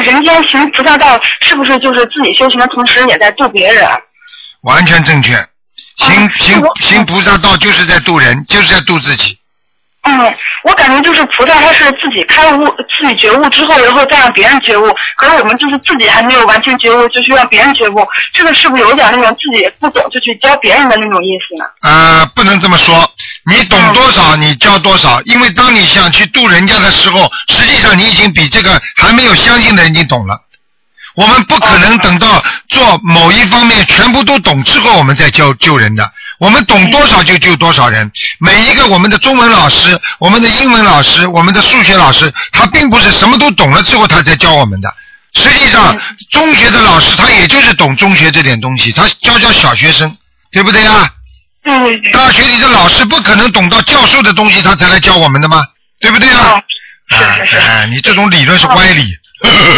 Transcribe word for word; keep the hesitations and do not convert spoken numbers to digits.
人间行菩萨道，是不是就是自己修行的同时也在度别人？ 完全正确，行、 啊、 行行菩萨道就是在度人，就是在度自己。 嗯，我感觉就是菩萨他是自己开悟、自己觉悟之后，然后再让别人觉悟。可是我们就是自己还没有完全觉悟，就需要别人觉悟，这个是不是有点那种自己不懂就去教别人的那种意思呢？ 呃，不能这么说，你懂多少你教多少，因为当你想去度人家的时候，实际上你已经比这个还没有相信的人已经懂了。我们不可能等到做某一方面全部都懂之后我们再教救人的，我们懂多少就救多少人。每一个我们的中文老师、我们的英文老师、我们的数学老师，他并不是什么都懂了之后他才教我们的。实际上中学的老师他也就是懂中学这点东西，他教教小学生，对不对呀？ 嗯。 大学里的老师不可能懂到教授的东西他才来教我们的吗？对不对呀？ 是是是。 哎，你这种理论是歪理。